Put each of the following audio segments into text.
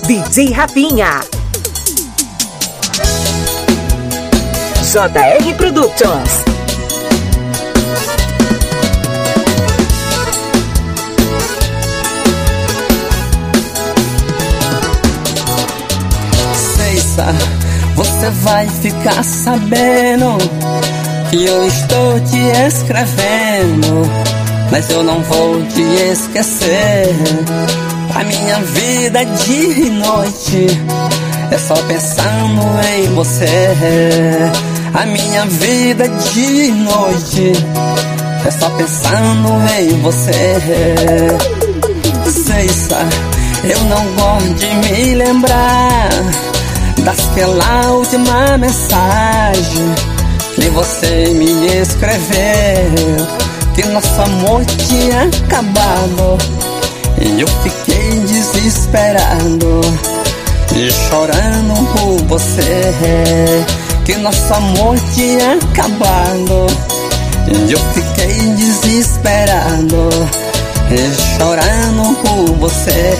DJ Rapinha. JR Productions. Você vai ficar sabendo que eu estou te escrevendo, mas eu não vou te esquecer. A minha vida dia e noite é só pensando em você. A minha vida dia e noite é só pensando em você. Cessa, eu não gosto de me lembrar daquela última mensagem que você me escreveu, que nosso amor tinha acabado, e eu fiquei desesperado e chorando por você, que nosso amor tinha acabado, e eu fiquei desesperado e chorando por você.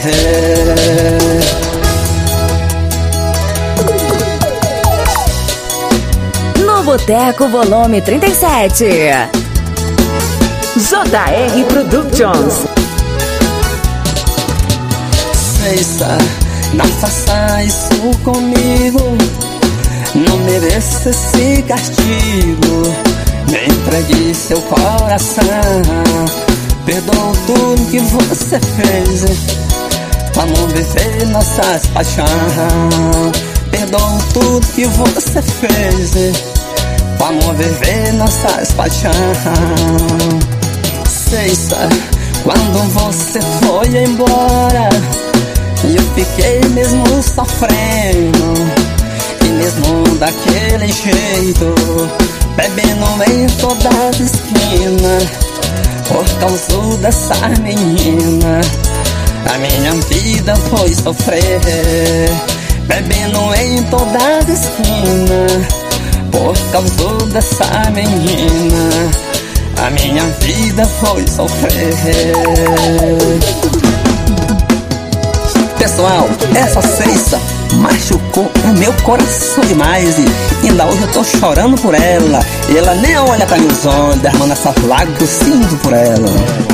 Boteco Volume 37. JR Productions. Cessa, não faça isso comigo. Não mereço esse castigo. Me entregue seu coração. Perdoa tudo que você fez. Vamos viver nossas paixões. Perdoa tudo que você fez. Vamos viver nossas paixões. Cessa, quando você foi embora, eu fiquei mesmo sofrendo, e mesmo daquele jeito, bebendo em todas as esquinas, por causa dessa menina. A minha vida foi sofrer, bebendo em todas as esquinas, por causa dessa menina. A minha vida foi sofrer. Pessoal, essa Cessa machucou o meu coração demais, e ainda hoje eu tô chorando por ela. E ela nem olha pra meus olhos, derramando essas lágrimas que eu sinto por ela.